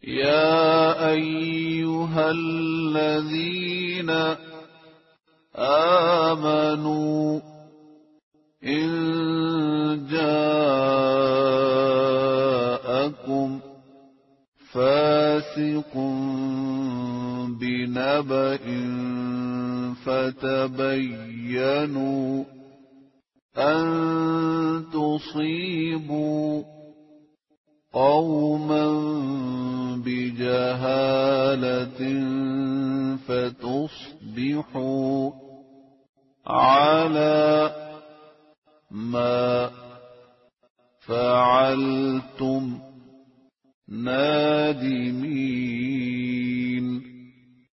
يا أيها الذين آمنوا إن جاءكم فاسق بنبأ فتبينوا أن تصيبوا قوما بجهالة فتصبحوا على ما فعلتم نادمين.